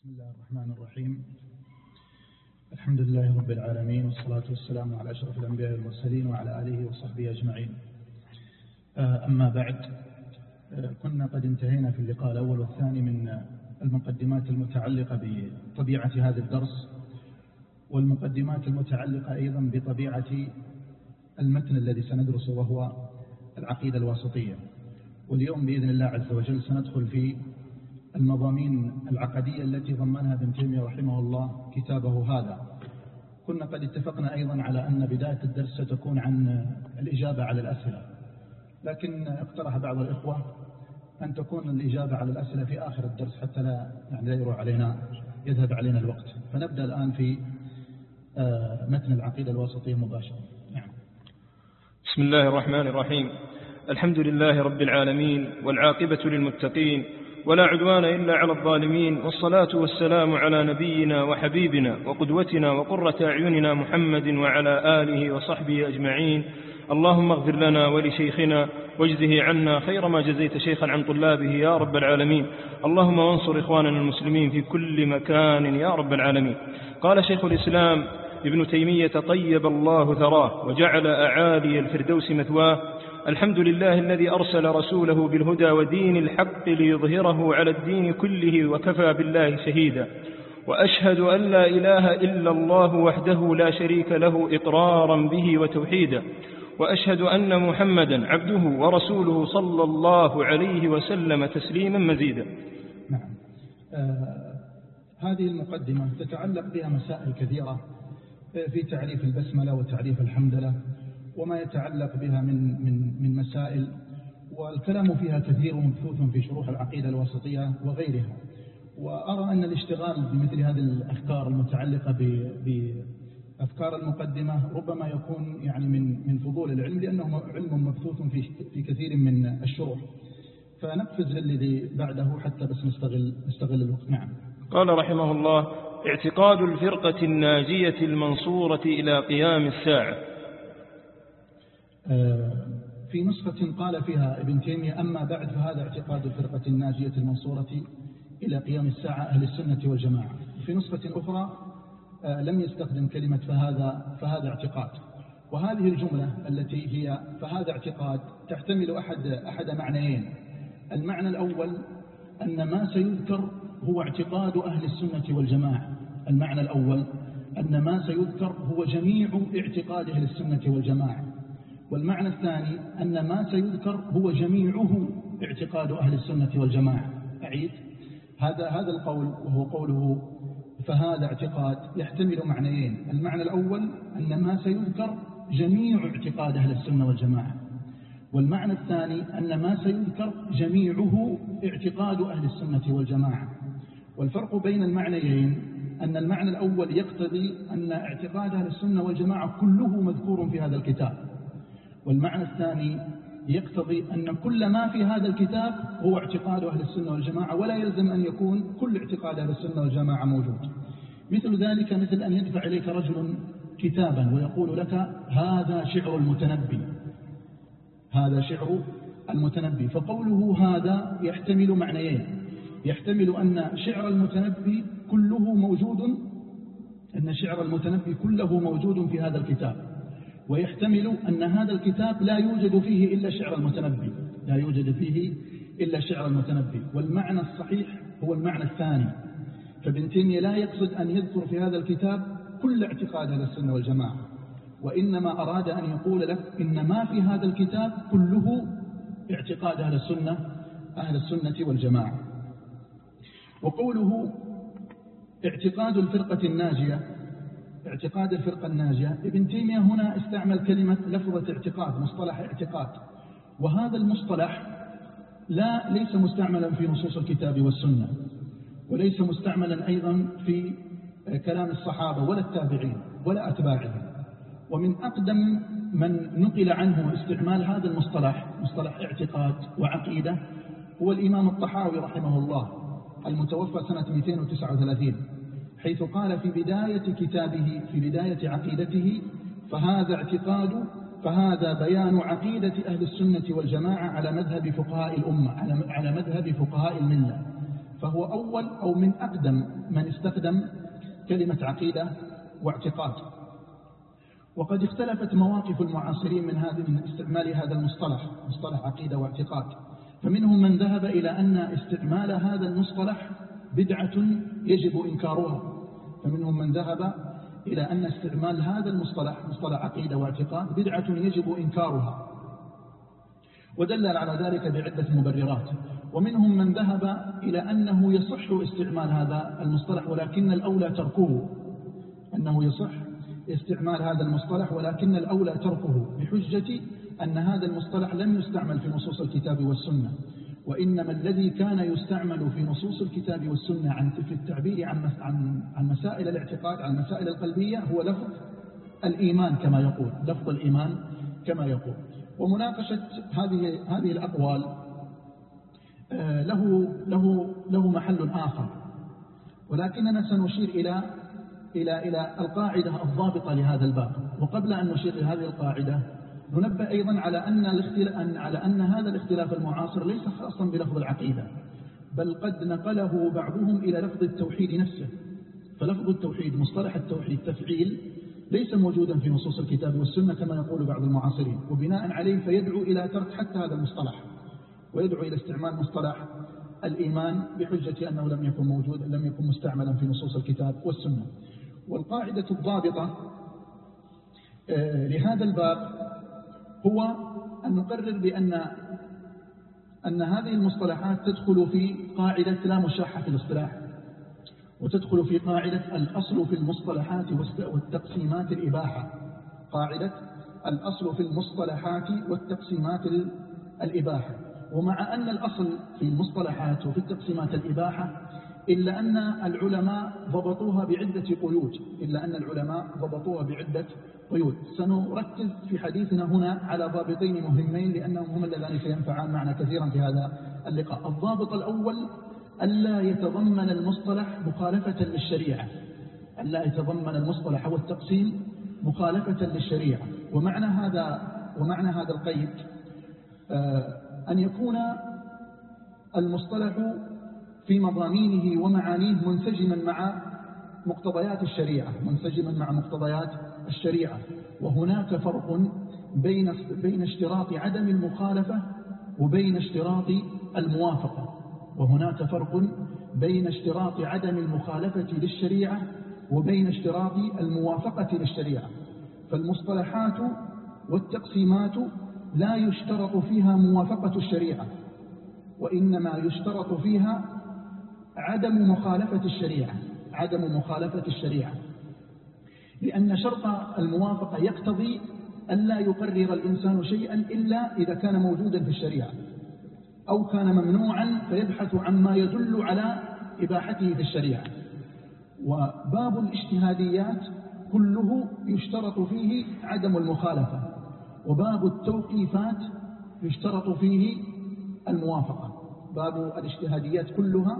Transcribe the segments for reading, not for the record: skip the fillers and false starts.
بسم الله الرحمن الرحيم. الحمد لله رب العالمين، والصلاة والسلام على أشرف الأنبياء والمرسلين وعلى آله وصحبه أجمعين. أما بعد، كنا قد انتهينا في اللقاء الأول والثاني من المقدمات المتعلقة بطبيعة هذا الدرس، والمقدمات المتعلقة أيضا بطبيعة المتن الذي سندرسه وهو العقيدة الواسطية. واليوم بإذن الله عز وجل سندخل في المضامين العقدية التي ضمنها ابن تيمية رحمه الله كتابه هذا. كنا قد اتفقنا أيضا على أن بداية الدرس ستكون عن الإجابة على الأسئلة، لكن اقترح بعض الإخوة أن تكون الإجابة على الأسئلة في آخر الدرس حتى لا يروح علينا يذهب علينا الوقت. فنبدأ الآن في متن العقيدة الواسطية مباشرة. نعم. بسم الله الرحمن الرحيم. الحمد لله رب العالمين، والعاقبة للمتقين، ولا عدوان إلا على الظالمين، والصلاة والسلام على نبينا وحبيبنا وقدوتنا وقرة أعيننا محمد وعلى آله وصحبه أجمعين. اللهم اغفر لنا ولشيخنا واجزه عنا خير ما جزيت شيخا عن طلابه يا رب العالمين. اللهم وانصر إخواننا المسلمين في كل مكان يا رب العالمين. قال شيخ الإسلام ابن تيمية طيب الله ثراه وجعل أعالي الفردوس مثواه: الحمد لله الذي أرسل رسوله بالهدى ودين الحق ليظهره على الدين كله وكفى بالله شهيدا، وأشهد أن لا إله إلا الله وحده لا شريك له إقرارا به وتوحيدا، وأشهد أن محمدا عبده ورسوله صلى الله عليه وسلم تسليما مزيدا. نعم. هذه المقدمة تتعلق بها مسائل كثيرة في تعريف البسملة وتعريف الحمدلة وما يتعلق بها من مسائل، والكلام فيها كثير ومبثوث في شروح العقيدة الواسطية وغيرها. وأرى أن الاشتغال بمثل هذه الأفكار المتعلقة بأفكار المقدمة ربما يكون من فضول العلم، لأنه علم مبثوث في كثير من الشروح. فنقفز للذي بعده حتى بس نستغل الوقت. نعم. قال رحمه الله: اعتقاد الفرقة الناجية المنصورة إلى قيام الساعة. في نسخة قال فيها ابن تيمية: أما بعد فهذا اعتقاد الفرقة الناجية المنصورة إلى قيام الساعة أهل السنة والجماعة. في نسخة أخرى لم يستخدم كلمة فهذا اعتقاد. وهذه الجملة التي هي فهذا اعتقاد تحتمل أحد معنيين. المعنى الأول أن ما سيذكر هو اعتقاد أهل السنة والجماعة. المعنى الأول أن ما سيذكر هو جميع اعتقاد أهل السنة والجماعة. والمعنى الثاني أن ما سيذكر هو جميعه اعتقاد أهل السنة والجماعة. أعيد هذا القول، وهو قوله فهذا اعتقاد، يحتمل معنيين. المعنى الأول أن ما سيذكر جميع اعتقاد أهل السنة والجماعة، والمعنى الثاني أن ما سيذكر جميعه اعتقاد أهل السنة والجماعة. والفرق بين المعنيين أن المعنى الأول يقتضي أن اعتقاد أهل السنة والجماعة كله مذكور في هذا الكتاب، والمعنى الثاني يقتضي أن كل ما في هذا الكتاب هو اعتقاد أهل السنة والجماعة، ولا يلزم أن يكون كل اعتقاد أهل السنة والجماعة موجود. مثل ذلك مثل أن يدفع إليك رجل كتابا ويقول لك: هذا شعر المتنبي، هذا شعر المتنبي. فقوله هذا يحتمل معنيين: يحتمل أن شعر المتنبي كله موجود، أن شعر المتنبي كله موجود في هذا الكتاب، ويحتمل أن هذا الكتاب لا يوجد فيه إلا شعر المتنبي، لا يوجد فيه إلا شعر المتنبي. والمعنى الصحيح هو المعنى الثاني. فابن تيمية لا يقصد أن يذكر في هذا الكتاب كل اعتقاد أهل السنة والجماعة، وإنما أراد أن يقول لك إن ما في هذا الكتاب كله اعتقاد أهل السنة والجماعة. وقوله اعتقاد الفرقة الناجية، اعتقاد الفرقة الناجية، ابن تيمية هنا استعمل كلمة لفظة اعتقاد، مصطلح اعتقاد. وهذا المصطلح ليس مستعملا في نصوص الكتاب والسنة، وليس مستعملا أيضا في كلام الصحابة ولا التابعين ولا أتباعهم. ومن أقدم من نقل عنه استعمال هذا المصطلح، مصطلح اعتقاد وعقيدة، هو الإمام الطحاوي رحمه الله المتوفى سنة 239، حيث قال في بداية كتابه، في بداية عقيدته: فهذا بيان عقيدة أهل السنة والجماعة على مذهب فقهاء الأمة، على مذهب فقهاء الملة. فهو أول أو من أقدم من استخدم كلمة عقيدة واعتقاد. وقد اختلفت مواقف المعاصرين من استعمال هذا المصطلح، مصطلح عقيدة واعتقاد. فمنهم من ذهب إلى أن استعمال هذا المصطلح بدعة يجب إنكارها، فمنهم من ذهب إلى أن استعمال هذا المصطلح، مصطلح عقيدة واعتقاد، بدعة يجب إنكارها، ودلل على ذلك بعدة مبررات. ومنهم من ذهب إلى أنه يصح استعمال هذا المصطلح ولكن الأولى تركه، أنه يصح استعمال هذا المصطلح ولكن الأولى تركه، بحجة أن هذا المصطلح لم يستعمل في نصوص الكتاب والسنة، وإنما الذي كان يستعمل في نصوص الكتاب والسنة في التعبير عن مسائل الاعتقاد، عن المسائل القلبية، هو لفظ الإيمان كما يقول، لفظ الإيمان كما يقول. ومناقشة هذه الأقوال له محل آخر، ولكننا سنشير إلى القاعدة الضابطة لهذا الباب. وقبل أن نشير إلى هذه القاعدة ننبه أيضا على أن هذا الاختلاف المعاصر ليس خاصا بلفظ العقيدة، بل قد نقله بعضهم إلى لفظ التوحيد نفسه. فلفظ التوحيد، مصطلح التوحيد، تفعيل، ليس موجودا في نصوص الكتاب والسنة كما يقول بعض المعاصرين، وبناء عليه فيدعو إلى ترك حتى هذا المصطلح، ويدعو إلى استعمال مصطلح الإيمان بحجة أنه لم يكن موجود، لم يكن مستعملا في نصوص الكتاب والسنة. والقاعدة الضابطة لهذا الباب هو أن نقرر بأن هذه المصطلحات تدخل في قاعدة لا مشاحة في الاصطلاح، وتدخل في قاعدة الأصل في المصطلحات والتقسيمات الإباحة، قاعدة الأصل في المصطلحات والتقسيمات الإباحة. ومع أن الأصل في المصطلحات وفي التقسيمات الإباحة، إلا أن العلماء ضبطوها بعدة قيود. سنركز في حديثنا هنا على ضابطين مهمين لأنهم هم اللذان سينفعان معنا كثيرا في هذا اللقاء. الضابط الأول: ألا يتضمن المصطلح مخالفة للشريعة، ألا يتضمن المصطلح والتقسيم مخالفة للشريعة. ومعنى هذا القيد أن يكون المصطلح في مضامينه ومعانيه منسجما مع مقتضيات الشريعة، وهناك فرق بين اشتراط عدم المخالفة وبين اشتراط الموافقة، وهناك فرق بين اشتراط عدم المخالفة للشريعة وبين اشتراط الموافقة للشريعة. فالمصطلحات والتقسيمات لا يشترط فيها موافقة الشريعة، وإنما يشترط فيها عدم مخالفة الشريعة، لأن شرط الموافقة يقتضي أن لا يقرر الإنسان شيئا إلا إذا كان موجودا في الشريعة، أو كان ممنوعا فيبحث عما يدل على إباحته في الشريعة. وباب الاجتهاديات كله يشترط فيه عدم المخالفة، وباب التوقيفات يشترط فيه الموافقة. باب الاجتهاديات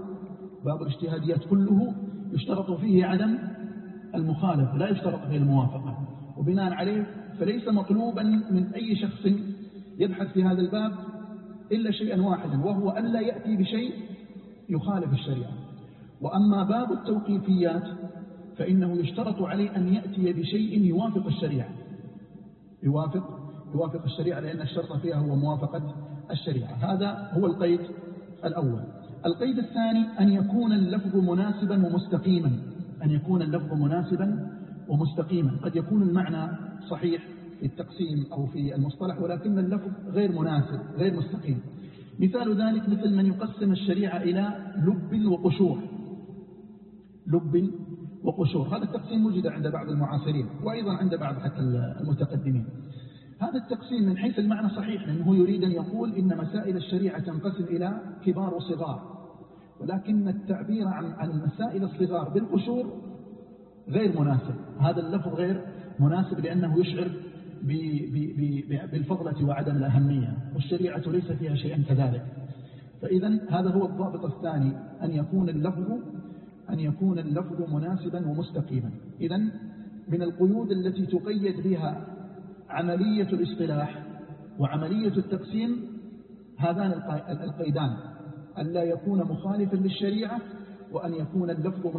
كله يشترط فيه عدم المخالفة، لا يشترط فيه الموافقة. وبناء عليه فليس مطلوبا من أي شخص يبحث في هذا الباب إلا شيئا واحدا، وهو ألا يأتي بشيء يخالف الشريعة. وأما باب التوقيفيات فإنه يشترط عليه أن يأتي بشيء يوافق الشريعة، يوافق الشريعة، لأن الشرط فيها هو موافقة الشريعة. هذا هو القيد الأول. القيد الثاني: أن يكون اللفظ مناسبا ومستقيما. قد يكون المعنى صحيح في التقسيم أو في المصطلح، ولكن اللفظ غير مناسب، غير مستقيم. مثال ذلك مثل من يقسم الشريعة إلى لب وقشور. هذا التقسيم وجد عند بعض المعاصرين وأيضا عند بعض حتى المتقدمين. هذا التقسيم من حيث المعنى صحيح، لأنه يريد أن يقول إن مسائل الشريعة تنقسم إلى كبار وصغار، ولكن التعبير عن المسائل الصغار بالقشور غير مناسب. هذا اللفظ غير مناسب لأنه يشعر بالفضلة وعدم الأهمية، والشريعة ليس فيها شيئا كذلك. فإذا هذا هو الضابط الثاني: أن يكون اللفظ مناسبا ومستقيما. إذن من القيود التي تقيد بها عملية الاصطلاح وعملية التقسيم هذان القيدان: أن لا يكون مخالفا للشريعة، وأن يكون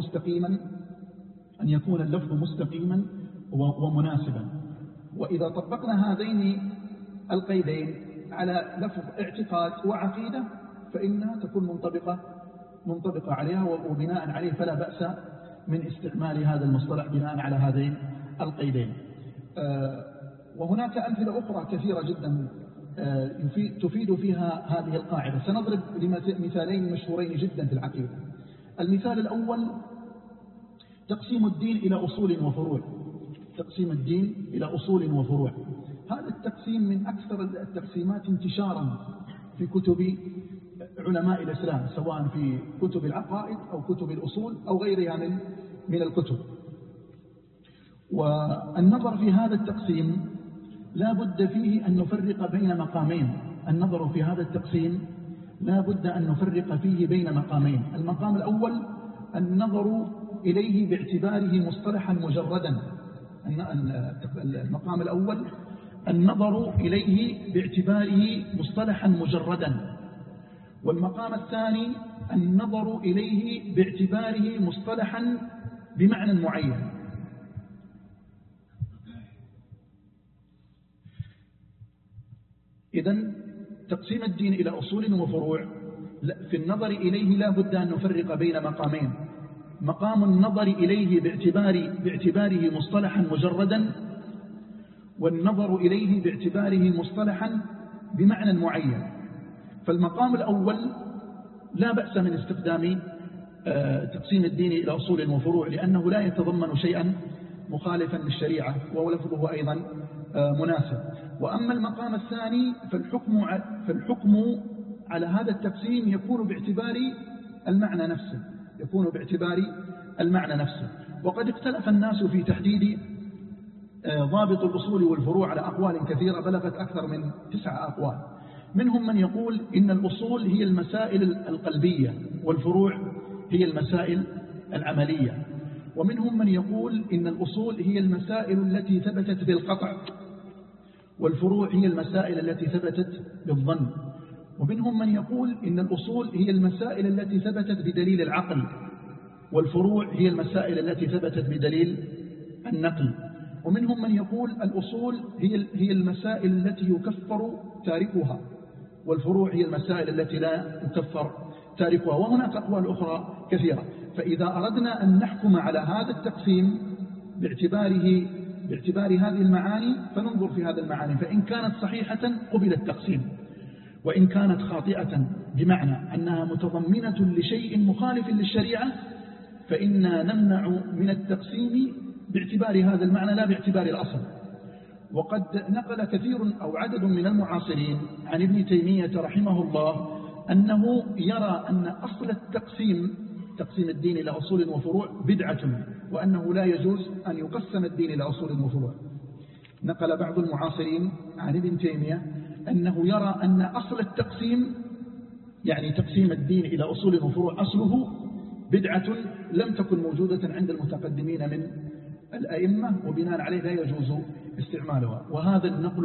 اللفظ مستقيما ومناسبا. وإذا طبقنا هذين القيدين على لفظ اعتقاد وعقيدة فإنها تكون منطبقة عليها، وبناء عليه فلا بأس من استعمال هذا المصطلح بناء على هذين القيدين. وهناك أمثلة أخرى كثيرة جدا تفيد فيها هذه القاعدة. سنضرب مثالين مشهورين جدا في العقيدة. المثال الأول تقسيم الدين إلى أصول وفروع. تقسيم الدين إلى أصول وفروع، هذا التقسيم من أكثر التقسيمات انتشارا في كتب علماء الإسلام، سواء في كتب العقائد أو كتب الأصول أو غيرها من الكتب. والنظر في هذا التقسيم لا بد فيه أن نفرق بين مقامين. النظر في هذا التقسيم لا بد أن نفرق فيه بين مقامين. المقام الأول النظر إليه باعتباره مصطلحا مجردا. المقام الأول النظر إليه باعتباره مصطلحا مجردا. والمقام الثاني النظر إليه باعتباره مصطلحا بمعنى معين. إذن تقسيم الدين إلى أصول وفروع في النظر إليه لا بد أن نفرق بين مقامين. مقام النظر إليه باعتباره مصطلحا مجردا، والنظر إليه باعتباره مصطلحا بمعنى معين. فالمقام الأول لا بأس من استخدام تقسيم الدين إلى أصول وفروع، لأنه لا يتضمن شيئا مخالفا للشريعة ولفظه أيضا مناسب. وأما المقام الثاني فالحكم على هذا التقسيم يكون باعتبار المعنى نفسه. وقد اختلف الناس في تحديد ضابط الأصول والفروع على أقوال كثيرة بلغت أكثر من 9 أقوال. منهم من يقول إن الأصول هي المسائل القلبية والفروع هي المسائل العملية. ومنهم من يقول إن الأصول هي المسائل التي ثبتت بالقطع، والفروع هي المسائل التي ثبتت بالظن. ومنهم من يقول إن الأصول هي المسائل التي ثبتت بدليل العقل، والفروع هي المسائل التي ثبتت بدليل النقل. ومنهم من يقول الأصول هي المسائل التي يكفر تاركها، والفروع هي المسائل التي لا يكفر تاركها. وهناك أقوال أخرى كثيرة. فإذا أردنا أن نحكم على هذا التقسيم باعتبار هذه المعاني فننظر في هذه المعاني، فإن كانت صحيحة قبل التقسيم، وإن كانت خاطئة بمعنى أنها متضمنة لشيء مخالف للشريعة فإنا نمنع من التقسيم باعتبار هذا المعنى لا باعتبار الأصل. وقد نقل كثير أو عدد من المعاصرين عن ابن تيمية رحمه الله أنه يرى أن أصل تقسيم الدين إلى أصول وفروع بدعة، وأنه لا يجوز أن يقسم الدين إلى أصول وفروع. نقل بعض المعاصرين عن ابن تيمية أنه يرى أن أصل التقسيم يعني تقسيم الدين إلى أصول وفروع أصله بدعة لم تكن موجودة عند المتقدمين من الأئمة، وبناء عليه لا يجوز استعمالها. وهذا النقل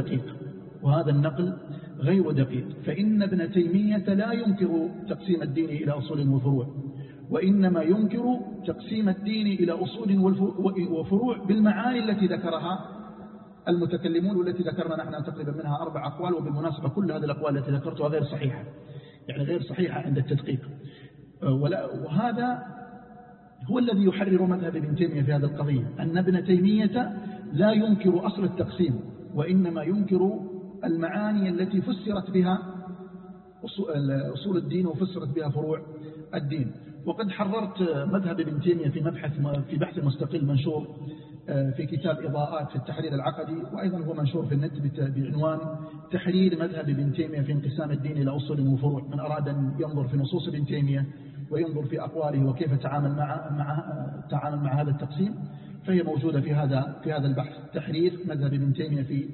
غير دقيق. فإن ابن تيمية لا ينكر تقسيم الدين إلى أصول وفروع، وإنما ينكر تقسيم الدين إلى أصول وفروع بالمعاني التي ذكرها المتكلمون، والتي ذكرنا نحن تقريبا منها 4 أقوال. وبالمناسبة كل هذه الأقوال التي ذكرتها غير صحيحة، يعني غير صحيحة عند التدقيق. وهذا هو الذي يحرر مذهب ابن تيمية في هذه القضية، أن ابن تيمية لا ينكر أصل التقسيم، وإنما ينكر المعاني التي فسرت بها أصول الدين وفسرت بها فروع الدين. وقد حررت مذهب ابن تيمية في بحث مستقل منشور في كتاب إضاءات في التحرير العقدي، وأيضا هو منشور في النت بعنوان تحرير مذهب ابن تيمية في انقسام الدين إلى أصول وفروع. من أراد أن ينظر في نصوص ابن تيمية وينظر في أقواله وكيف تعامل مع هذا التقسيم فهي موجودة في هذا البحث، تحرير مذهب ابن تيمية في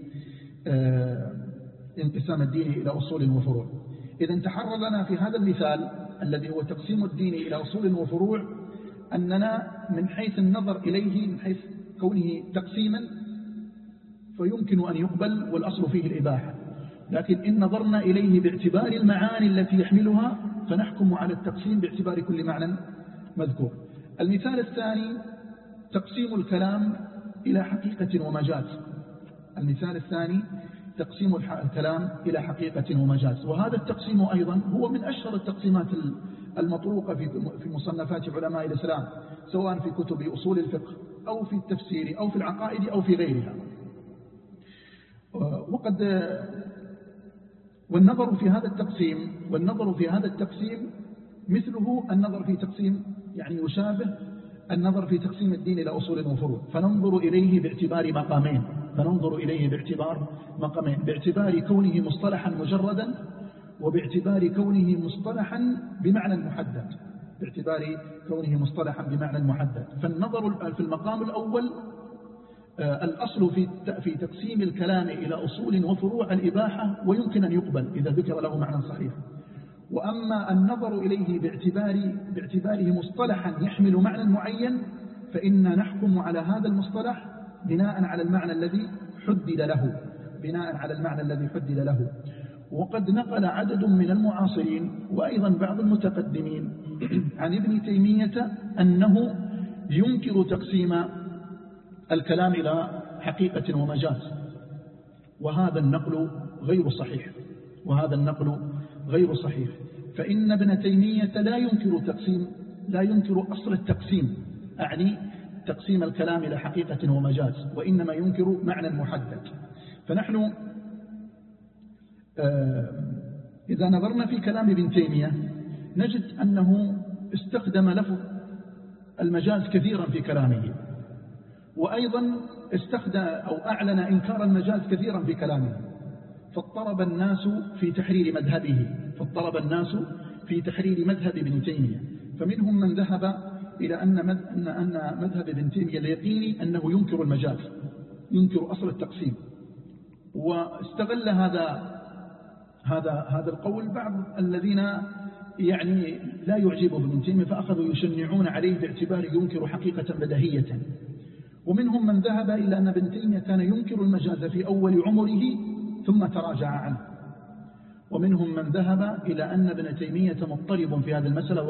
انقسام الدين إلى أصول وفروع. إذا تحرر لنا في هذا المثال الذي هو تقسيم الدين إلى أصول وفروع أننا من حيث النظر إليه من حيث كونه تقسيما فيمكن أن يقبل والأصل فيه الإباحة، لكن إن نظرنا إليه باعتبار المعاني التي يحملها فنحكم على التقسيم باعتبار كل معنى مذكور. المثال الثاني تقسيم الكلام إلى حقيقة ومجاز. المثال الثاني تقسيم الكلام إلى حقيقة ومجاز، وهذا التقسيم أيضا هو من أشهر التقسيمات المطروقة في مصنفات علماء الإسلام، سواء في كتب أصول الفقه أو في التفسير أو في العقائد أو في غيرها. والنظر في هذا التقسيم مثله النظر في تقسيم، يعني يشابه النظر في تقسيم الدين إلى أصول وفروع، فننظر إليه باعتبار مقامين، باعتبار كونه مصطلحا مجردا، وباعتبار كونه مصطلحا بمعنى محدد. فالنظر في المقام الأول الأصل في تقسيم الكلام إلى أصول وفروع الإباحة، ويمكن أن يقبل إذا ذكر له معنى صحيح. وأما النظر إليه باعتباره مصطلحا يحمل معنى معين، فإن نحكم على هذا المصطلح بناء على المعنى الذي حدد له. وقد نقل عدد من المعاصرين وأيضا بعض المتقدمين عن ابن تيمية أنه ينكر تقسيم الكلام إلى حقيقة ومجاز، وهذا النقل غير صحيح. فإن ابن تيمية لا ينكر أصل التقسيم، أعني تقسيم الكلام إلى حقيقة ومجاز، وإنما ينكر معنى محدد. فنحن إذا نظرنا في كلام ابن تيمية نجد أنه استخدم لفظ المجاز كثيرا في كلامه، وأيضا أعلن إنكار المجاز كثيرا في كلامه، فاضطرب الناس في تحرير مذهب ابن تيمية. فمنهم من ذهب إلى أن مذهب ابن تيمية اليقيني أنه ينكر المجاز، ينكر أصل التقسيم. واستغل هذا القول بعض الذين يعني لا يعجبه ابن تيمية، فأخذوا يشنعون عليه باعتبار ينكر حقيقة بديهية. ومنهم من ذهب إلى أن ابن تيمية كان ينكر المجاز في أول عمره ثم تراجع عنه. ومنهم من ذهب إلى أن ابن تيمية مضطرب في هذه المسألة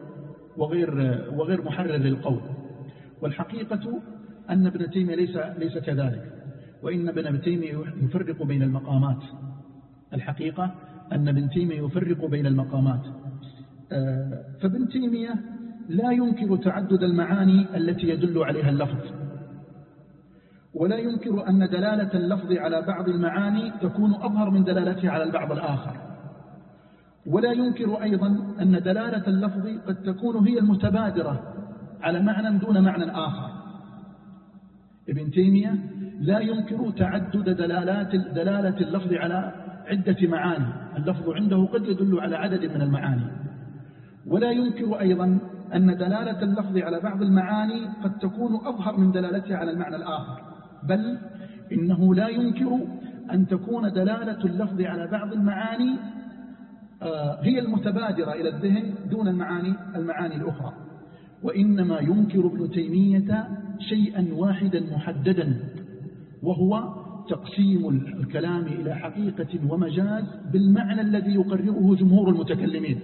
وغير محرر للقول. والحقيقة أن ابن تيمية ليس كذلك، وإن ابن تيمية يفرق بين المقامات. الحقيقة أن ابن تيمية يفرق بين المقامات. فابن تيمية لا ينكر تعدد المعاني التي يدل عليها اللفظ، ولا ينكر أن دلالة اللفظ على بعض المعاني تكون أظهر من دلالتها على البعض الآخر، ولا ينكر أيضا أن دلالة اللفظ قد تكون هي المتبادرة على معنى دون معنى آخر. ابن تيمية لا ينكر تعدد دلالة اللفظ على عدة معاني، اللفظ عنده قد يدل على عدد من المعاني. ولا ينكر أيضا أن دلالة اللفظ على بعض المعاني قد تكون أظهر من دلالتها على المعنى الآخر، بل إنه لا ينكر أن تكون دلالة اللفظ على بعض المعاني هي المتبادرة إلى الذهن دون المعاني الأخرى. وإنما ينكر ابن تيمية شيئا واحدا محددا، وهو تقسيم الكلام إلى حقيقة ومجاز بالمعنى الذي يقرره جمهور المتكلمين.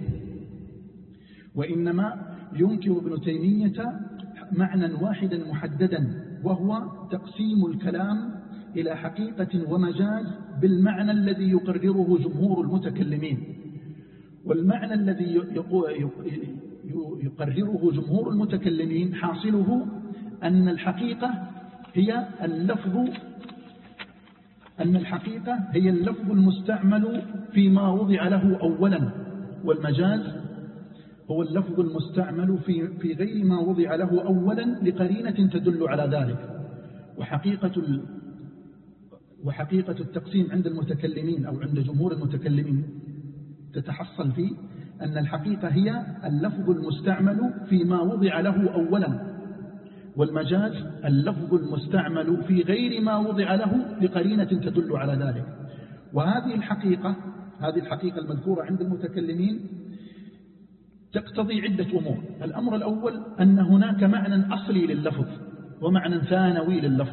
وإنما ينكر ابن تيمية معنى واحدا محددا، وهو تقسيم الكلام إلى حقيقة ومجاز بالمعنى الذي يقرره جمهور المتكلمين. والمعنى الذي يقرره جمهور المتكلمين حاصله أن الحقيقة هي اللفظ المستعمل فيما وضع له أولا، والمجاز هو اللفظ المستعمل في غير ما وضع له أولا لقرينة تدل على ذلك. وحقيقة التقسيم عند المتكلمين أو عند جمهور المتكلمين تتحصل في أن الحقيقة هي اللفظ المستعمل فيما وضع له أولا، والمجاز اللفظ المستعمل في غير ما وضع له لقرينة تدل على ذلك. وهذه الحقيقة المذكورة عند المتكلمين تقتضي عدة أمور. الأمر الأول أن هناك معنى أصلي لللفظ ومعنى ثانوي لللفظ،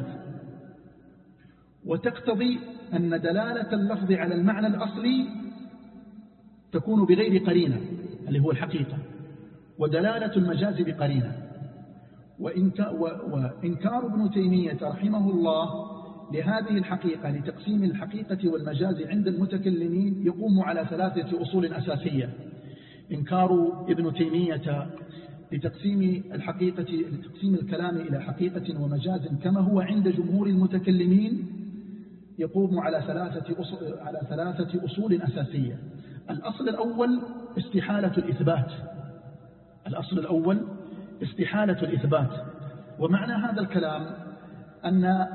وتقتضي أن دلالة اللفظ على المعنى الأصلي تكون بغير قرينة، اللي هو الحقيقة، ودلالة المجاز بقرينة. وإنكار ابن تيمية رحمه الله لهذه الحقيقة، لتقسيم الحقيقة والمجاز عند المتكلمين، يقوم على 3 أصول أساسية. إنكار ابن تيمية لتقسيم الكلام إلى حقيقة ومجاز كما هو عند جمهور المتكلمين يقوم على 3 أصول أساسية. الأصل الأول استحالة الإثبات. ومعنى هذا الكلام أن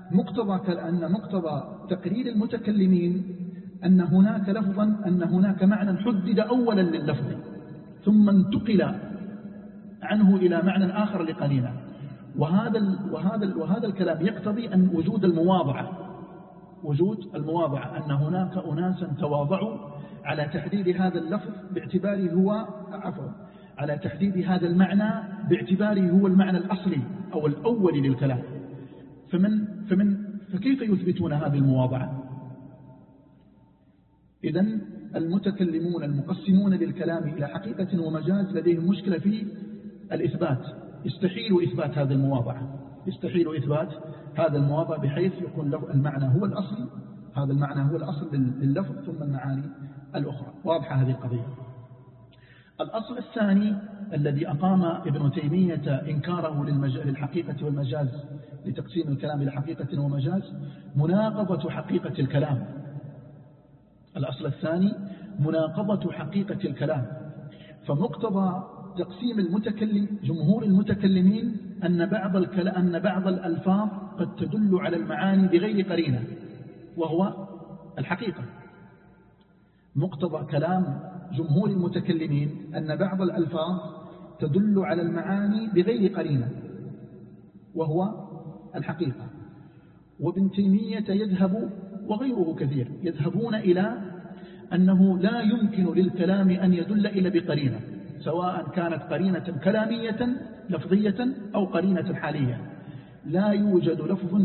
مقتضى تقرير المتكلمين أن هناك معنى حدد أولا لللفظ ثم انتقل عنه إلى معنى آخر لقرينة. وهذا الكلام يقتضي أن وجود المواضعة، أن هناك أناسا تواضعوا على تحديد هذا اللفظ باعتباره على تحديد هذا المعنى باعتباره هو المعنى الأصلي أو الأول للكلام. فكيف يثبتون هذه المواضعة؟ إذن المتكلمون المقسمون للكلام إلى حقيقة ومجاز لديهم مشكلة في الإثبات. يستحيل إثبات هذه المواضعة بحيث يكون له المعنى هو الأصل، هذا المعنى هو الأصل لللفظ ثم المعاني الأخرى. واضحة هذه القضية. الأصل الثاني الذي أقام ابن تيمية إنكاره للحقيقة والمجاز، لتقسيم الكلام إلى حقيقة ومجاز، مناقضة حقيقة الكلام. الأصل الثاني مناقضة حقيقة الكلام. فمقتضى تقسيم جمهور المتكلمين أن بعض الألفاظ قد تدل على المعاني بغير قرينة، وهو الحقيقة. مقتضى كلام جمهور المتكلمين أن بعض الألفاظ تدل على المعاني بغير قرينة، وهو الحقيقة. وابن تيمية يذهب وغيره كثير يذهبون إلى أنه لا يمكن للكلام أن يدل إلا بقرينة، سواء كانت قرينة كلامية لفظية أو قرينة حالية. لا يوجد لفظ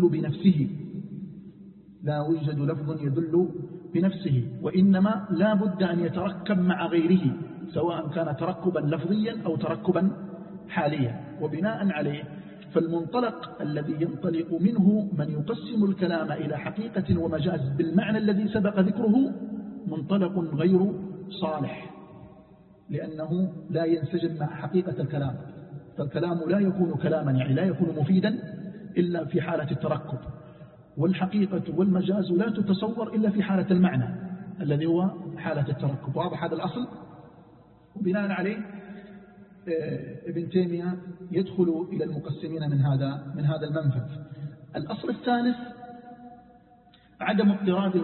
يدل بنفسه، وإنما لا بد أن يتركب مع غيره، سواء كان تركبا لفظيا أو تركبا حاليا. وبناء عليه فالمنطلق الذي ينطلق منه من يقسم الكلام إلى حقيقة ومجاز بالمعنى الذي سبق ذكره منطلق غير صالح، لأنه لا ينسجم مع حقيقة الكلام. فالكلام لا يكون كلاما، يعني لا يكون مفيدا إلا في حالة التركب، والحقيقة والمجاز لا تتصور إلا في حالة المعنى الذي هو حالة التركب. واضح هذا الأصل؟ وبناء عليه ابن تيمية يدخل إلى المقسمين من هذا المنفذ. الأصل الثالث عدم اضطراد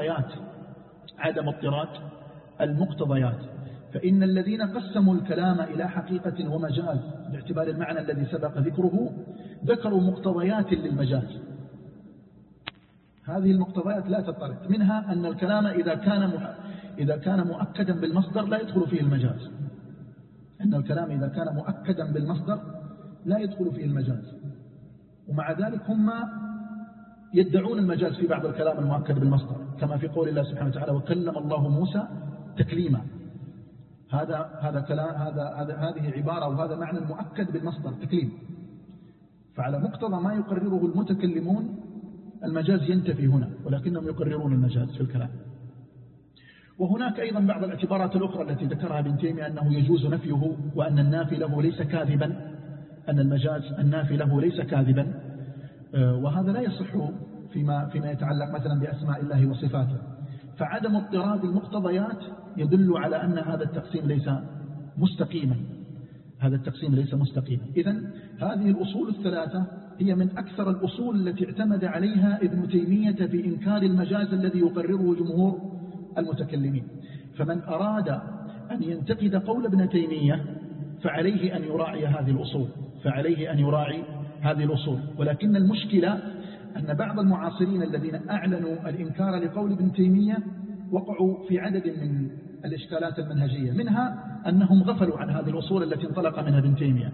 المقتضيات. فإن الذين قسموا الكلام إلى حقيقة ومجاز باعتبار المعنى الذي سبق ذكره ذكروا مقتضيات للمجاز. هذه المقتضيات لا تضطرد. منها أن الكلام إذا كان مؤكدا بالمصدر لا يدخل فيه المجاز. لا يدخل فيه المجاز. ومع ذلك هم يدعون المجاز في بعض الكلام المؤكد بالمصدر، كما في قول الله سبحانه وتعالى: وكلم الله موسى تكليما. هذه عبارة وهذا معنى مؤكد بالمصدر تكليم. فعلى مقتضى ما يقرره المتكلمون المجاز ينتفي هنا، ولكنهم يقررون المجاز في الكلام. وهناك أيضا بعض الاعتبارات الأخرى التي ذكرها ابن تيمية، أنه يجوز نفيه، وأن النافي له ليس كاذبا، أن المجاز النافي له ليس كاذبا. وهذا لا يصح فيما يتعلق مثلا بأسماء الله وصفاته. فعدم اضطراد المقتضيات يدل على أن هذا التقسيم ليس مستقيما. إذن هذه الأصول الثلاثة هي من أكثر الأصول التي اعتمد عليها ابن تيمية في إنكار المجاز الذي يقرره جمهور المتكلمين. فمن أراد أن ينتقد قول ابن تيمية فعليه أن يراعي هذه الأصول. ولكن المشكلة أن بعض المعاصرين الذين أعلنوا الإنكار لقول ابن تيمية وقعوا في عدد من الإشكالات المنهجية، منها أنهم غفلوا عن هذه الأصول التي انطلق منها ابن تيمية،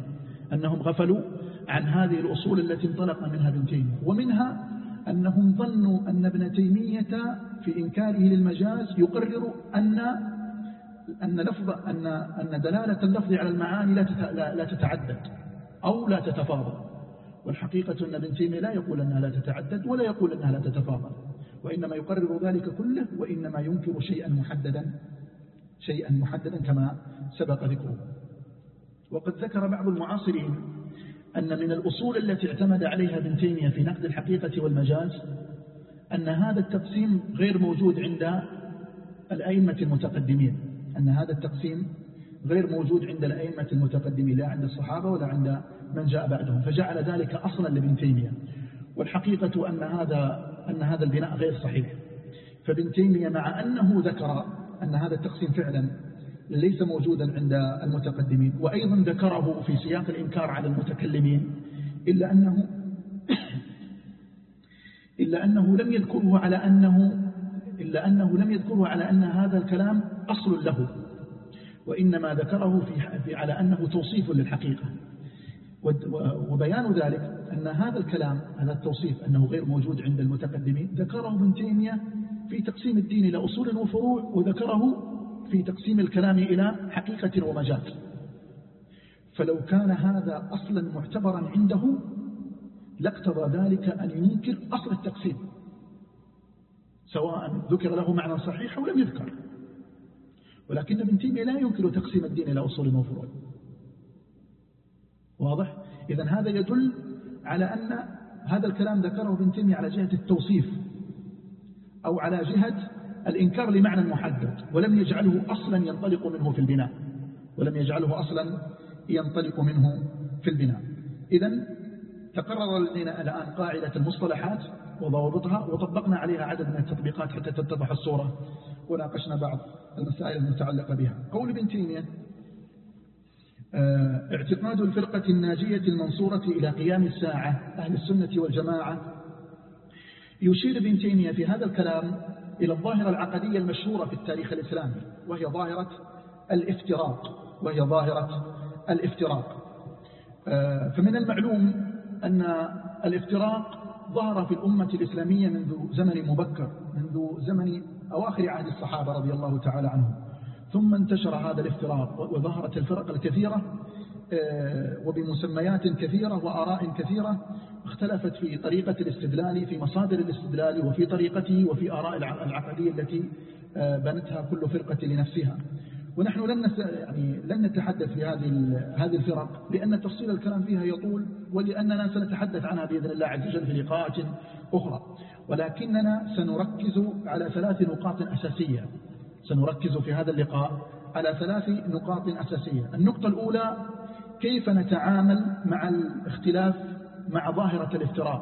ومنها أنهم ظنوا أن ابن تيمية في إنكاره للمجاز يقرر أن أن دلالة اللفظ على المعاني لا تتعدد أو لا تتفاضل. والحقيقة أن ابن تيمية لا يقول أنها لا تتعدد ولا يقول أنها لا تتفاضل، وإنما يقرر ذلك كله، وإنما ينكر شيئا محددا كما سبق ذكره. وقد ذكر بعض المعاصرين أن من الأصول التي اعتمد عليها ابن تيمية في نقد الحقيقة والمجاز أن هذا التقسيم غير موجود عند الأئمة المتقدمين، أن هذا التقسيم غير موجود عند الأئمة المتقدمين، لا عند الصحابة ولا عند من جاء بعدهم، فجعل ذلك أصلا لابن تيمية. والحقيقة أن هذا البناء غير صحيح. فابن تيمية مع أنه ذكر أن هذا التقسيم فعلا ليس موجودا عند المتقدمين، وأيضا ذكره في سياق الإنكار على المتكلمين، إلا أنه لم يذكره على أن هذا الكلام أصل له، وإنما ذكره على أنه توصيف للحقيقة. وبيان ذلك أن هذا الكلام، هذا التوصيف أنه غير موجود عند المتقدمين، ذكره ابن تيمية في تقسيم الدين إلى أصول وفروع، وذكره في تقسيم الكلام إلى حقيقة ومجاز. فلو كان هذا أصلا معتبرا عنده لاقتضى ذلك أن ينكر أصل التقسيم، سواء ذكر له معنى صحيح أو لم يذكر. ولكن ابن تيمية لا ينكر تقسيم الدين إلى أصول وفروع. واضح؟ إذن هذا يدل على أن هذا الكلام ذكره ابن تيمية على جهة التوصيف أو على جهة الإنكار لمعنى محدد، ولم يجعله أصلا ينطلق منه في البناء. إذن تقرر لدينا الآن قاعدة المصطلحات وضوابطها، وطبقنا عليها عدد من التطبيقات حتى تتضح الصورة، وناقشنا بعض المسائل المتعلقة بها. قول ابن تيمية: اعتقاد الفرقة الناجية المنصورة إلى قيام الساعة أهل السنة والجماعة. يشير ابن تيمية في هذا الكلام إلى الظاهرة العقدية المشهورة في التاريخ الإسلامي، وهي ظاهرة الافتراق. فمن المعلوم أن الافتراق ظهر في الأمة الإسلامية منذ زمن مبكر، منذ زمن أواخر عهد الصحابة رضي الله تعالى عنهم، ثم انتشر هذا الافتراق وظهرت الفرق الكثيرة وبمسميات كثيرة وآراء كثيرة، اختلفت في طريقة الاستدلال، في مصادر الاستدلال، وفي طريقته، وفي آراء العقدية التي بنتها كل فرقة لنفسها. ونحن لن نتحدث في هذه الفرق، لأن تفصيل الكلام فيها يطول، ولأننا سنتحدث عنها بإذن الله عز وجل في لقاءات أخرى. ولكننا سنركز على 3 نقاط أساسية. سنركز في هذا اللقاء على 3 نقاط أساسية. النقطة الأولى: كيف نتعامل مع الاختلاف مع ظاهرة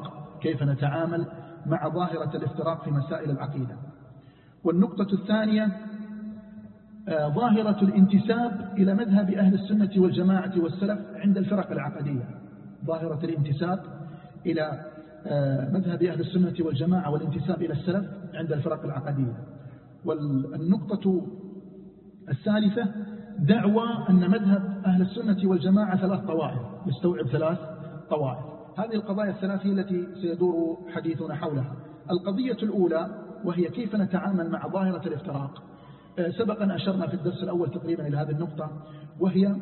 الافتراق في مسائل العقيدة. والنقطة الثانية: ظاهرة الانتساب إلى مذهب أهل السنة والجماعة والسلف عند الفرق العقدية. ظاهرة الانتساب إلى مذهب أهل السنة والجماعة والانتساب إلى السلف عند الفرق العقدية. والنقطة الثالثة: دعوى أن مذهب أهل السنة والجماعة 3 طوائف، يستوعب 3 طوائف. هذه القضايا الثلاث هي التي سيدور حديثنا حولها. القضية الأولى وهي كيف نتعامل مع ظاهرة الافتراق. سبق أن أشرنا في الدرس الأول تقريبا إلى هذه النقطة، وهي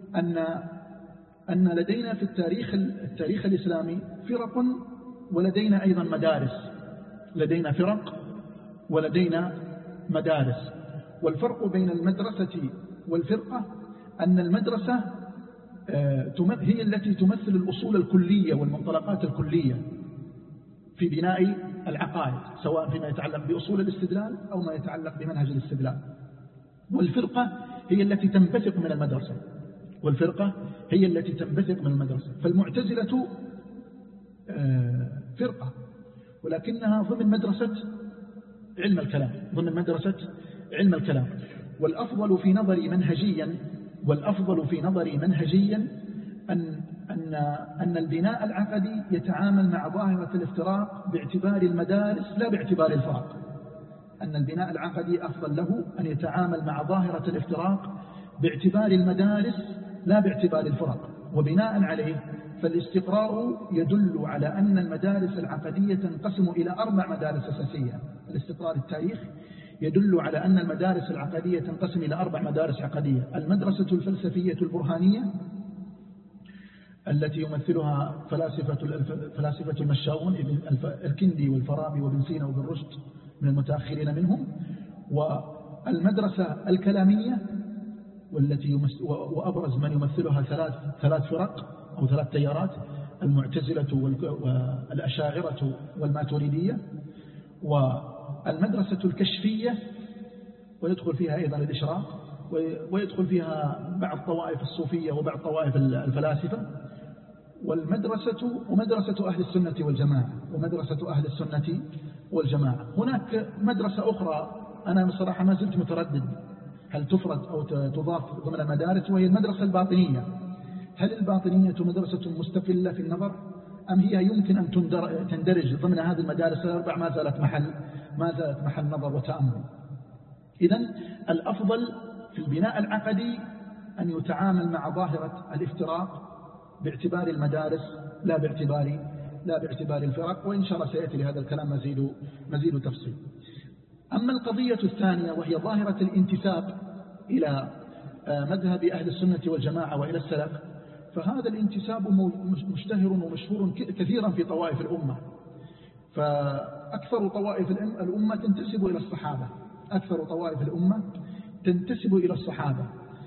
أن لدينا في التاريخ الإسلامي فرق ولدينا أيضا مدارس. لدينا فرق ولدينا مدارس. والفرق بين المدرسة والفرقة أن المدرسة هي التي تمثل الأصول الكلية والمنطلقات الكلية في بناء العقائد، سواء فيما يتعلق بأصول الاستدلال أو ما يتعلق بمنهج الاستدلال. والفرقة هي التي تنبثق من المدرسة. فالمعتزلة فرقة ولكنها ضمن مدرسة علم الكلام. والأفضل في نظري منهجيا أن البناء العقدي يتعامل مع ظاهرة الافتراق باعتبار المدارس لا باعتبار الفرق. أن البناء العقدي أفضل له أن يتعامل مع ظاهرة الافتراق باعتبار المدارس لا باعتبار الفرق. وبناء عليه فالاستقراء يدل على أن المدارس العقدية تنقسم إلى 4 مدارس أساسية. الاستقراء للتاريخ يدل على أن المدارس العقدية تنقسم إلى 4 مدارس عقدية: المدرسة الفلسفية البرهانية التي يمثلها فلاسفة المشاؤون الكندي والفارابي وابن سينا وابن رشد من المتأخرين منهم، والمدرسة الكلامية والتي وأبرز من يمثلها 3 فرق أو 3 تيارات: المعتزلة والأشاعرة والماتريدية، والمدرسة الكشفية ويدخل فيها أيضا الإشراق، ويدخل فيها بعض طوائف الصوفية وبعض طوائف الفلاسفة، ومدرسة أهل السنة والجماعة ومدرسة أهل السنة والجماعة. هناك مدرسة أخرى أنا بصراحة ما زلت متردد هل تفرد أو تضاف ضمن المدارس، وهي المدرسة الباطنية. هل الباطنية مدرسة مستقلة في النظر أم هي يمكن أن تندرج ضمن هذه المدارس ال4؟ ما زالت محل نظر وتأمل. إذن الأفضل في البناء العقدي أن يتعامل مع ظاهرة الافتراق باعتبار المدارس لا باعتبار الفرق، وإن شاء الله سيأتي لهذا الكلام مزيد تفصيل. أما القضية الثانية وهي ظاهرة الانتساب إلى مذهب أهل السنة والجماعة وإلى السلف، فهذا الانتساب مشتهر ومشهور كثيرا في طوائف الأمة. فأكثر طوائف الأمة تنتسب إلى الصحابة، أكثر طوائف الأمة تنتسب إلى الصحابة،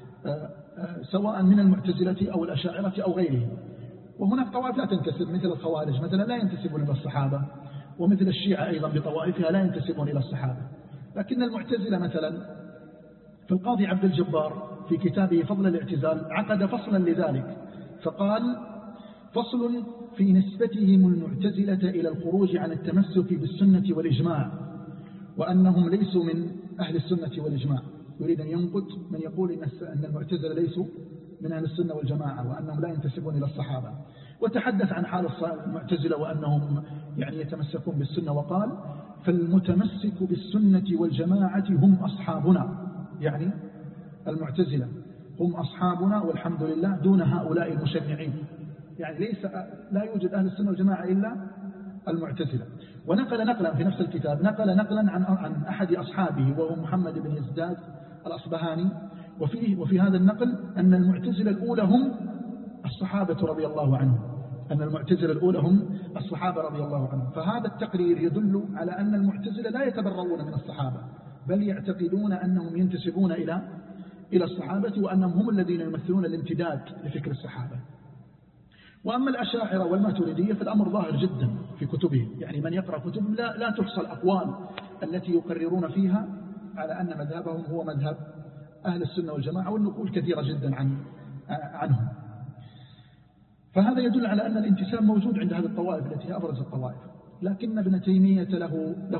سواء من المعتزلة أو الأشاعرة أو غيرهم. وهناك طوائف لا تنتسب، مثل الخوارج مثلا لا ينتسبون إلى الصحابة، ومثل الشيعة أيضا بطوائفها لا ينتسبون إلى الصحابة. لكن المعتزلة مثلا، فالقاضي عبد الجبار في كتابه فضل الاعتزال عقد فصلا لذلك، فقال: فصل في نسبتهم المعتزلة إلى الخروج عن التمسك بالسنة والإجماع، وأنهم ليسوا من أهل السنة والإجماع. يريد أن ينقد من يقول أن المعتزلة ليسوا من أهل السنة والجماعة وأنهم لا ينتسبون إلى الصحابة، وتحدث عن حال المعتزلة وأنهم يتمسكون بالسنة، وقال: فالمتمسك بالسنة والجماعة هم أصحابنا، يعني المعتزلة هم أصحابنا والحمد لله دون هؤلاء المشنعين. يعني لا يوجد أهل السنة والجماعة إلا المعتزلة. ونقل نقلا في نفس الكتاب، نقل نقلا عن أحد أصحابه وهو محمد بن يزداد الأصبهاني، وفي هذا النقل أن المعتزلة الأولى هم الصحابة رضي الله عنهم، أن المعتزلة الأولى هم الصحابة رضي الله عنهم. فهذا التقرير يدل على أن المعتزلة لا يتبرؤون من الصحابة، بل يعتقدون أنهم ينتسبون إلى الصحابة، وأنهم هم الذين يمثلون الامتداد لفكر الصحابة. وأما الأشاعرة والماتريدية فالأمر ظاهر جدا في كتبهم، يعني من يقرأ كتبهم لا تحصى الأقوال التي يقررون فيها على أن مذهبهم هو مذهب أهل السنة والجماعة، والنقول كثيرة جدا عنهم. فهذا يدل على أن الانتساب موجود عند هذه الطوائف التي هي أبرز الطوائف. لكن ابن تيمية له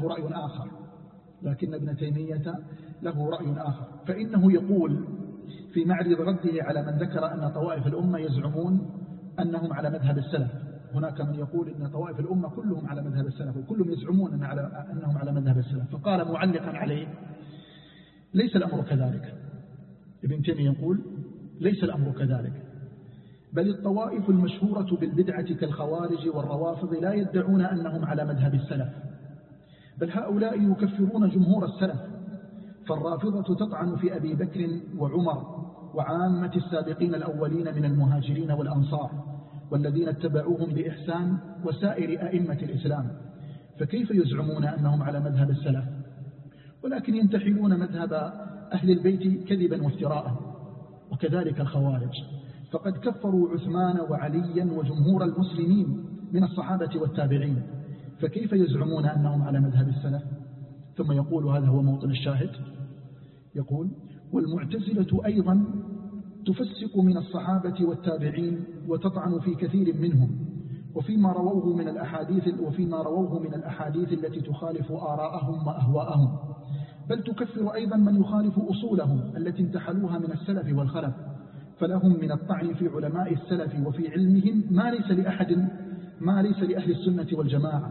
رأي آخر، فإنه يقول في معرض رده على من ذكر أن طوائف الأمة يزعمون أنهم على مذهب السلف. هناك من يقول أن طوائف الأمة كلهم على مذهب السلف، وكلهم يزعمون أنهم على مذهب السلف. فقال معلقا عليه: ليس الأمر كذلك. ابن تيمية يقول: ليس الأمر كذلك، بل الطوائف المشهورة بالبدعة كالخوارج والروافض لا يدعون أنهم على مذهب السلف، بل هؤلاء يكفرون جمهور السلف. فالرافضة تطعن في أبي بكر وعمر وعامة السابقين الأولين من المهاجرين والأنصار والذين اتبعوهم بإحسان وسائر أئمة الإسلام، فكيف يزعمون أنهم على مذهب السلف؟ ولكن ينتحلون مذهب أهل البيت كذبا وافتراء. وكذلك الخوارج، فقد كفروا عثمان وعليا وجمهور المسلمين من الصحابة والتابعين، فكيف يزعمون أنهم على مذهب السلف؟ ثم يقول، هذا هو موطن الشاهد، يقول: والمعتزلة أيضا تفسق من الصحابة والتابعين وتطعن في كثير منهم، وفيما رووه من الأحاديث التي تخالف آراءهم وأهواءهم، بل تكفر أيضا من يخالف أصولهم التي انتحلوها من السلف والخلف، فلهم من الطعن في علماء السلف وفي علمهم ما ليس لأهل السنة والجماعة،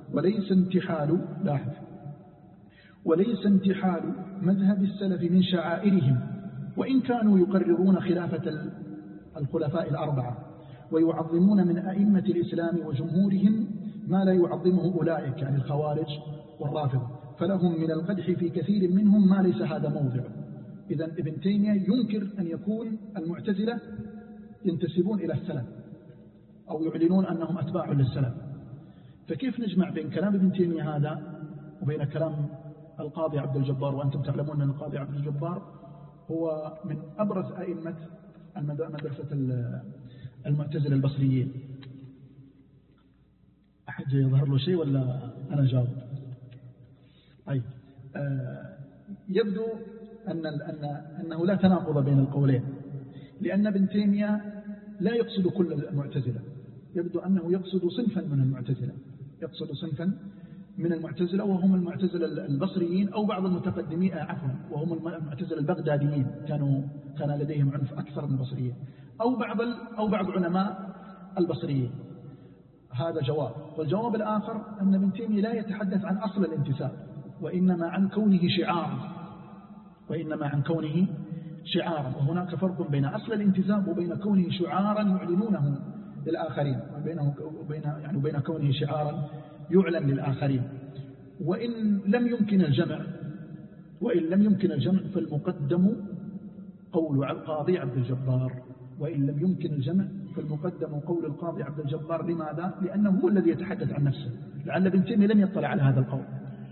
وليس انتحال مذهب السلف من شعائرهم، وإن كانوا يقررون خلافة الخلفاء الأربعة ويعظمون من أئمة الإسلام وجمهورهم ما لا يعظمه أولئك، يعني الخوارج والرافضة، فلهم من القدح في كثير منهم ما ليس هذا موضعه. إذن ابن تيمية ينكر أن يكون المعتزلة ينتسبون إلى السلف أو يعلنون أنهم أتباع للسلف. فكيف نجمع بين كلام ابن تيمية هذا وبين كلام القاضي عبد الجبار؟ وأنتم تعلمون أن القاضي عبد الجبار هو من أبرز أئمة مدرسة المعتزلة البصريين. أحد يظهر له شيء ولا أنا جاوب؟ طيب، يبدو أنه لا تناقض بين القولين، لأن ابن تيمية لا يقصد كل المعتزلة، يبدو أنه يقصد صنفا من المعتزلة، يقصد صنفا من المعتزلة وهم المعتزلة البصريين أو بعض المتقدمين، وهم المعتزلة البغداديين، كان لديهم عنف أكثر من البصريين، أو بعض علماء البصريين. هذا جواب. والجواب الآخر أن ابن تيمية لا يتحدث عن أصل الانتساب، وإنما عن كونه شعارا، وهناك فرق بين أصل الانتساب وبين كونه شعارا يعلنونه للآخرين، وبين كونه شعارا يعلن للآخرين. وإن لم يمكن الجمع فالمقدم قول القاضي عبد الجبار، قول القاضي عبد الجبار. لماذا؟ لأنه هو الذي يتحدث عن نفسه، لعل ابن تيمية لم يطلع على هذا القول.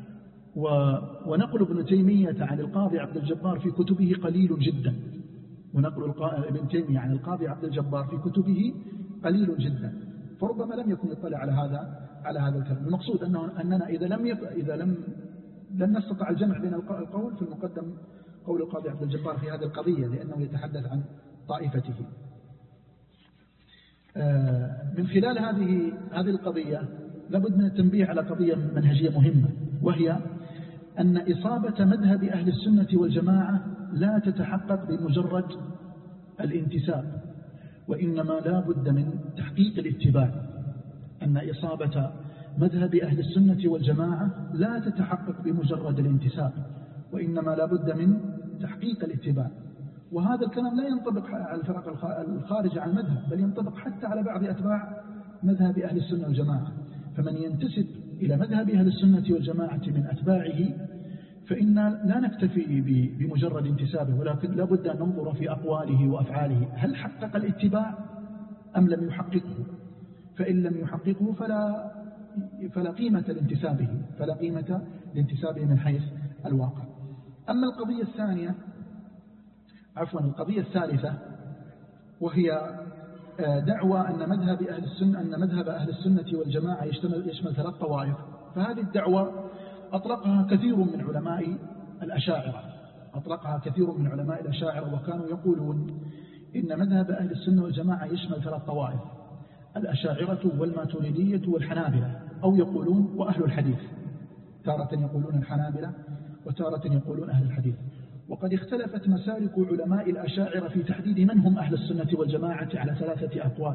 ونقل ابن تيمية عن القاضي عبد الجبار في كتبه قليل جدا، ابن تيمية عن القاضي عبد الجبار في كتبه قليل جدا، فربما لم يكن يطلع على هذا الكلام. المقصود أننا إذا لم نستطع الجمع بين القول، في المقدم قول القاضي عبد الجبار في هذه القضية، لأنه يتحدث عن طائفته. من خلال هذه القضية لابد من التنبيه على قضية منهجية مهمة، وهي أن إصابة مذهب أهل السنة والجماعة لا تتحقق بمجرد الانتساب، وإنما لا بد من تحقيق الاتباع. أن إصابة مذهب أهل السنة والجماعة لا تتحقق بمجرد الانتساب، وإنما لا بد من تحقيق الاتباع. وهذا الكلام لا ينطبق على الفرق الخارجة عن المذهب، بل ينطبق حتى على بعض أتباع مذهب أهل السنة والجماعة. فمن ينتسب إلى مذهب أهل السنة والجماعة من أتباعه فإن لا نكتفي بمجرد انتسابه، ولكن لا بد أن ننظر في أقواله وأفعاله، هل حقق الاتباع أم لم يحققه؟ فإن لم يحققه فلا قيمة لانتسابه من حيث الواقع. أما القضية الثالثة، وهي دعوى أن مذهب أهل السنة والجماعة يشمل 3 طوائف. فهذه الدعوة أطلقها كثير من علماء الأشاعرة، وكانوا يقولون إن مذهب أهل السنة والجماعة يشمل 3 طوائف: الأشاعرة والماتريدية والحنابلة، أو يقولون وأهل الحديث. تارة يقولون الحنابلة وتارة يقولون أهل الحديث. وقد اختلفت مسالك علماء الأشاعرة في تحديد من هم أهل السنة والجماعة على 3 أقوال.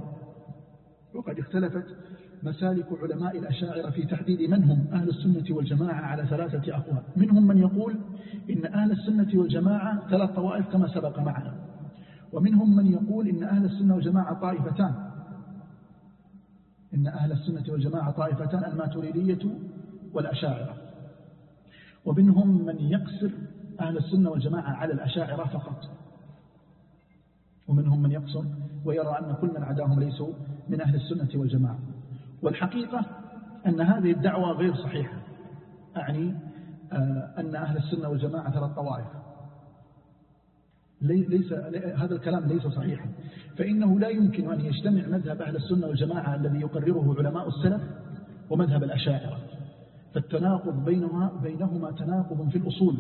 منهم من يقول إن أهل السنة والجماعة 3 طوائف كما سبق معنا، ومنهم من يقول إن أهل السنة والجماعة طائفتان، الماتريدية والأشاعرة. ومنهم من يقصر أهل السنة والجماعة على الأشاعرة فقط، ومنهم من يقصر ويرى أن كل من عداهم ليسوا من أهل السنة والجماعة. والحقيقة أن هذه الدعوة غير صحيحة، أعني أن أهل السنة والجماعة 3 طوائف. هذا الكلام ليس صحيحا، فإنه لا يمكن أن يجتمع مذهب أهل السنة والجماعة الذي يقرره علماء السلف ومذهب الأشاعرة، فالتناقض بينهما تناقض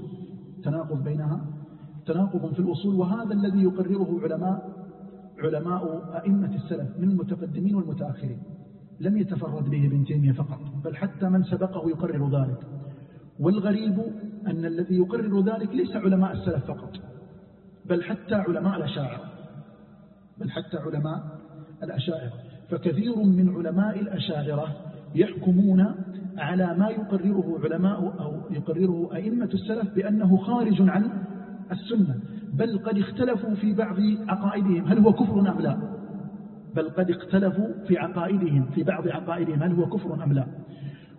في الأصول، وهذا الذي يقرره علماء أئمة السلف من المتقدمين والمتأخرين. لم يتفرد به ابن تيمية فقط، بل حتى من سبقه يقرر ذلك. والغريب أن الذي يقرر ذلك ليس علماء السلف فقط، بل حتى علماء الأشاعرة. فكثير من علماء الأشاعرة يحكمون على ما يقرره أئمة السلف بأنه خارج عن السنة، بل قد اختلفوا في بعض عقائدهم هل هو كفر أم لا،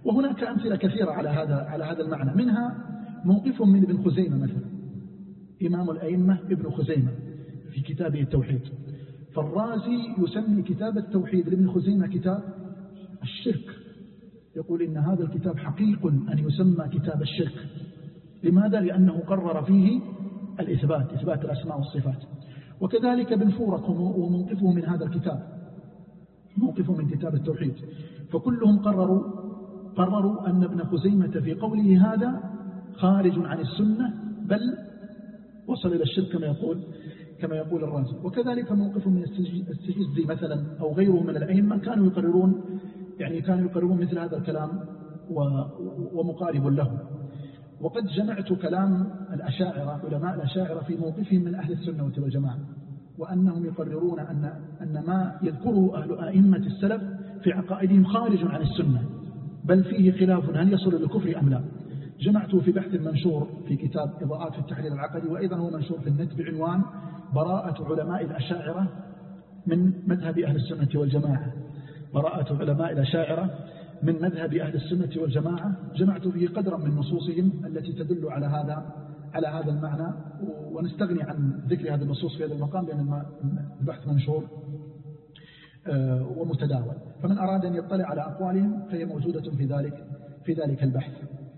وهناك أمثلة كثيرة على هذا المعنى، منها موقف من ابن خزيمة مثلا، إمام الأئمة ابن خزيمة في كتابه التوحيد. فالرازي يسمي كتاب التوحيد لابن خزيمة كتاب الشرك، يقول إن هذا الكتاب حقيق أن يسمى كتاب الشرك. لماذا؟ لأنه قرر فيه إثبات الأسماء والصفات. وكذلك ابن فورق وموقفه من هذا الكتاب، موقفه من كتاب التوحيد، فكلهم قرروا أن ابن خزيمة في قوله هذا خارج عن السنة، بل وصل إلى الشرك كما يقول الرازي. وكذلك موقف من السجزي مثلا أو غيره من الأئمة كانوا يقررون مثل هذا الكلام ومقارب له. وقد جمعت كلام الأشاعرة، علماء الأشاعرة، في موقفهم من أهل السنة والجماعة، وأنهم يقررون أن ما يذكره أهل أئمة السلف في عقائدهم خارج عن السنة، بل فيه خلاف هل يصل للكفر أم لا. جمعته في بحث منشور في كتاب إضاءات في التحليل العقدي، وأيضا هو منشور في النت بعنوان براءة علماء الأشاعرة من مذهب أهل السنة والجماعة. براءة علماء الأشاعرة من مذهب أهل السنة والجماعة. جمعت فيه قدرا من نصوصهم التي تدل على هذا المعنى، ونستغني عن ذكر هذه النصوص في هذا المقام لأن البحث منشور ومتداول، فمن أراد أن يطلع على أقوالهم فهي موجودة في ذلك البحث.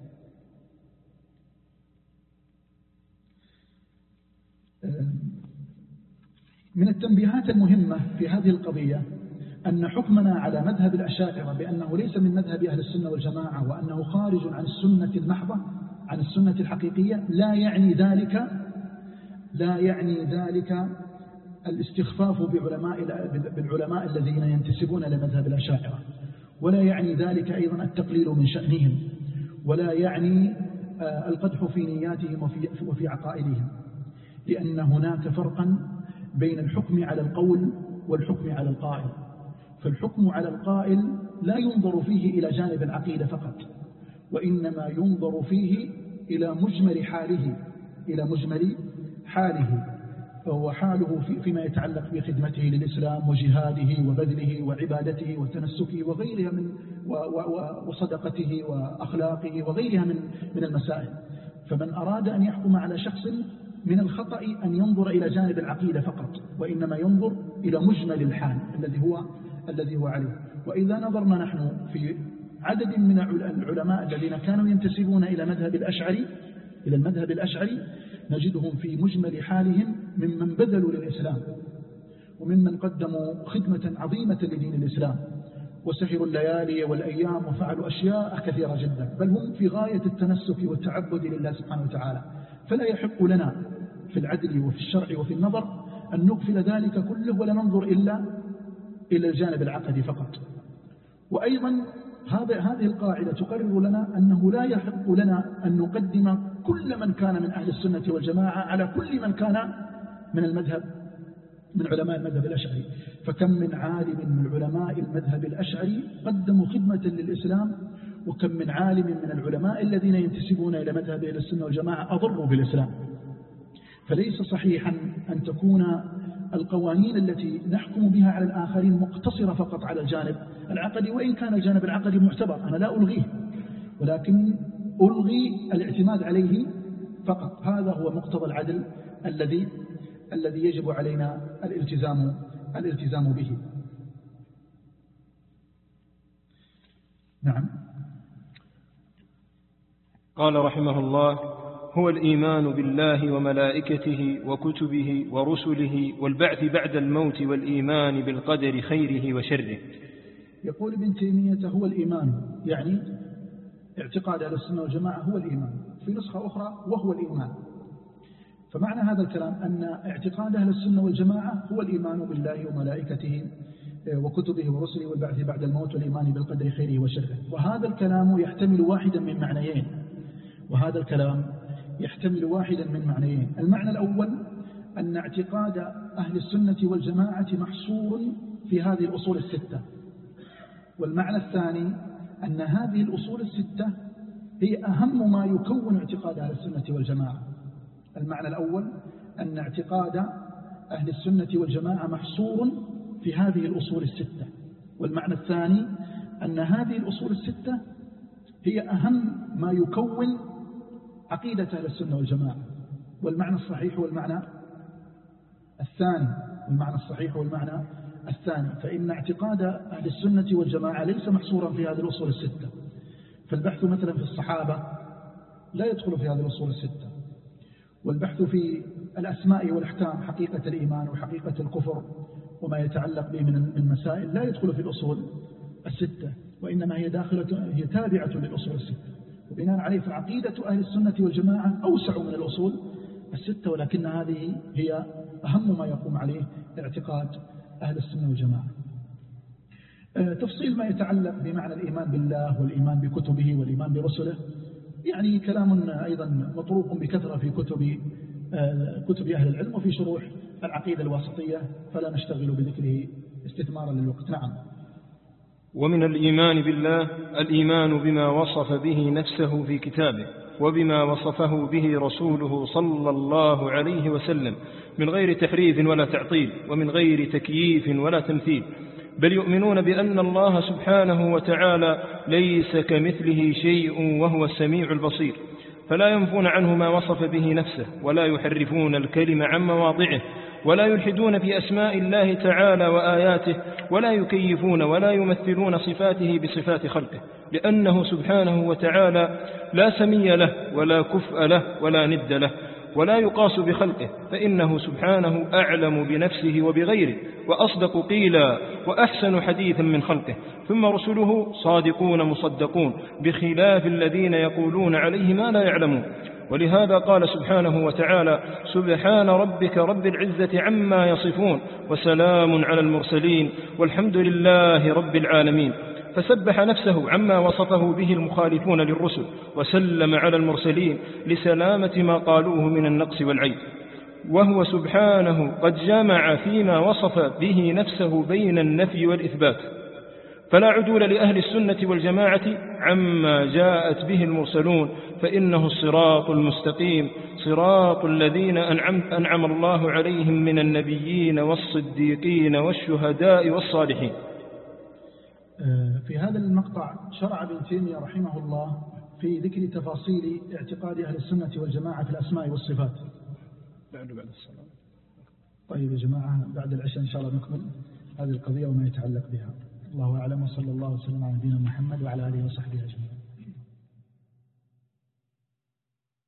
من التنبيهات المهمة في هذه القضية أن حكمنا على مذهب الأشاعرة بأنه ليس من مذهب أهل السنة والجماعة وأنه خارج عن السنة المحضة، عن السنة الحقيقية، لا يعني ذلك الاستخفاف بالعلماء الذين ينتسبون لمذهب الأشاعرة، ولا يعني ذلك أيضا التقليل من شأنهم، ولا يعني القدح في نياتهم وفي عقائدهم، لأن هناك فرقا بين الحكم على القول والحكم على القائل. فالحكم على القائل لا ينظر فيه إلى جانب العقيدة فقط، وإنما ينظر فيه إلى مجمل حاله، فهو حاله فيما يتعلق بخدمته للإسلام وجهاده وبذله وعبادته وتنسكه وغيرها وصدقته وأخلاقه وغيرها من المسائل. فمن أراد أن يحكم على شخص من الخطأ أن ينظر إلى جانب العقيدة فقط، وإنما ينظر إلى مجمل الحال الذي هو عليه. وإذا نظرنا نحن في عدد من العلماء الذين كانوا ينتسبون إلى المذهب الأشعري نجدهم في مجمل حالهم ممن بذلوا للإسلام، وممن قدموا خدمة عظيمة لدين الإسلام، وسهروا الليالي والأيام وفعلوا أشياء كثيرة جدا، بل هم في غاية التنسك والتعبد لله سبحانه وتعالى. فلا يحق لنا في العدل وفي الشرع وفي النظر أن نغفل ذلك كله ولا ننظر إلى الجانب العقدي فقط. وأيضا هذه القاعدة تقرر لنا أنه لا يحق لنا أن نقدم كل من كان من أهل السنة والجماعة على كل من كان من علماء المذهب الأشعري. فكم من عالم من علماء المذهب الأشعري قدموا خدمة للإسلام، وكم من عالم من العلماء الذين ينتسبون إلى مذهب أهل السنة والجماعة أضروا بالإسلام. فليس صحيحا أن تكون القوانين التي نحكم بها على الآخرين مقتصرة فقط على الجانب العقدي، وإن كان الجانب العقدي معتبر، أنا لا ألغيه، ولكن ألغي الاعتماد عليه فقط. هذا هو مقتضى العدل الذي يجب علينا الالتزام به. نعم. قال رحمه الله: هو الإيمان بالله وملائكته وكتبه ورسله والبعث بعد الموت والإيمان بالقدر خيره وشره. يقول ابن تيمية هو الإيمان، يعني اعتقاد أهل السنة والجماعة هو الإيمان، في نسخة أخرى وهو الإيمان. فمعنى هذا الكلام أن اعتقاد أهل السنة والجماعة هو الإيمان بالله وملائكته وكتبه ورسله والبعث بعد الموت والإيمان بالقدر خيره وشره. وهذا الكلام يحتمل واحدا من معنيين. المعنى الأول أن اعتقاد أهل السنة والجماعة محصور في هذه الأصول الستة، والمعنى الثاني أن هذه الأصول الستة هي أهم ما يكون اعتقاد أهل السنة والجماعة. المعنى الأول أن اعتقاد أهل السنة والجماعة محصور في هذه الأصول الستة، والمعنى الثاني أن هذه الأصول الستة هي أهم ما يكون عقيدة أهل السنة والجماعة. والمعنى الصحيح والمعنى الثاني، والمعنى الصحيح والمعنى الثاني، فإن اعتقاد أهل السنة والجماعة ليس محصورا في هذه الأصول الستة. فالبحث مثلا في الصحابة لا يدخل في هذه الأصول الستة، والبحث في الأسماء والأحكام، حقيقة الإيمان وحقيقة الكفر وما يتعلق به من مسائل، لا يدخل في الأصول الستة، وإنما هي تابعة للأصول الستة. وبناء عليه فعقيدة أهل السنة والجماعة أوسع من الأصول الستة، ولكن هذه هي أهم ما يقوم عليه اعتقاد أهل السنة والجماعة. تفصيل ما يتعلق بمعنى الإيمان بالله والإيمان بكتبه والإيمان برسله يعني كلام أيضا مطروق بكثرة في كتب أهل العلم وفي شروح العقيدة الواسطية، فلا نشتغل بذكره استثمارا للوقت. نعم. ومن الإيمان بالله الإيمان بما وصف به نفسه في كتابه وبما وصفه به رسوله صلى الله عليه وسلم من غير تحريف ولا تعطيل ومن غير تكييف ولا تمثيل، بل يؤمنون بأن الله سبحانه وتعالى ليس كمثله شيء وهو السميع البصير، فلا ينفون عنه ما وصف به نفسه ولا يحرفون الكلم عن مواضعه ولا يلحدون في أسماء الله تعالى وآياته ولا يكيفون ولا يمثلون صفاته بصفات خلقه، لأنه سبحانه وتعالى لا سمي له ولا كفء له ولا ند له ولا يقاس بخلقه، فإنه سبحانه أعلم بنفسه وبغيره وأصدق قيلا وأحسن حديثا من خلقه. ثم رسله صادقون مصدقون بخلاف الذين يقولون عليه ما لا يعلمون. ولهذا قال سبحانه وتعالى: سبحان ربك رب العزة عما يصفون وسلام على المرسلين والحمد لله رب العالمين. فسبح نفسه عما وصفه به المخالفون للرسل وسلم على المرسلين لسلامة ما قالوه من النقص والعيب، وهو سبحانه قد جمع فيما وصف به نفسه بين النفي والإثبات، فلا عدول لأهل السنة والجماعة عما جاءت به المرسلون، فإنه الصراط المستقيم صراط الذين أنعم الله عليهم من النبيين والصديقين والشهداء والصالحين. في هذا المقطع شرع ابن تيمية رحمه الله في ذكر تفاصيل اعتقاد أهل السنة والجماعة في الأسماء والصفات. بعد الصلاة. طيب يا جماعة، بعد العشاء إن شاء الله نكمل هذه القضية وما يتعلق بها. الله أعلم، وصلى الله وسلم على نبينا محمد وعلى آله وصحبه أجمعين.